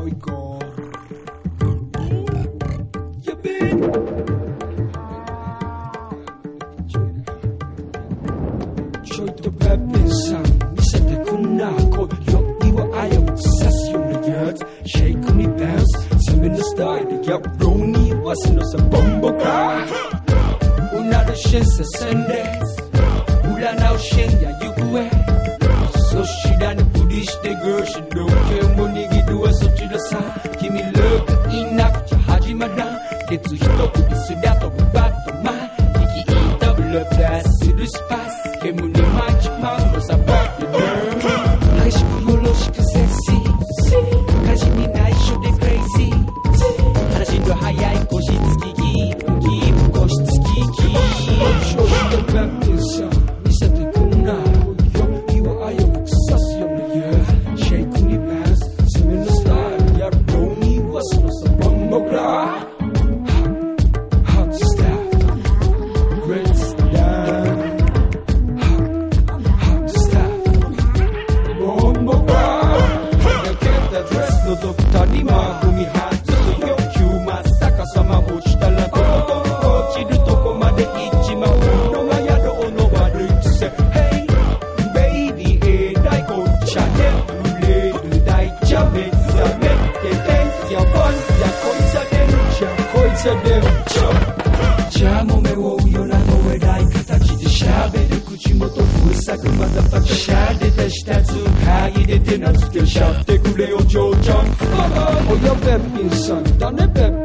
Oigo. Ya ven. Soy tu bebinsan,見せてくんな今宵は危うく刺すようなやつ。シェイクにダンス、攻めのスタイルやろうに言わせのさボンボカ。Una licenza sende, una nauscenia yugue. So she done the Buddhist girl, she don't care when you do a such a sign. Give me love, enough to Hajimada. It's a stop with the Sudato, but the mind. Iki eat up love, that's the spice. Came when you match my was about the girl. I should be lost, sexy. Kajimi night, show the crazy. Harashi no hayai, koshitsuki, give koshitsuki. Show the baptism, Mr. Kuna. You are your success, yeah. Shake me past, similar style. Yeah, Roni was no Bumbogra. Hot style, great style. Hot style, Bumbogra. I get that dress, no doctor, ni ma, kumi hat. Shut the くれよ嬢ちゃん。おやべっぴんさんだねべっ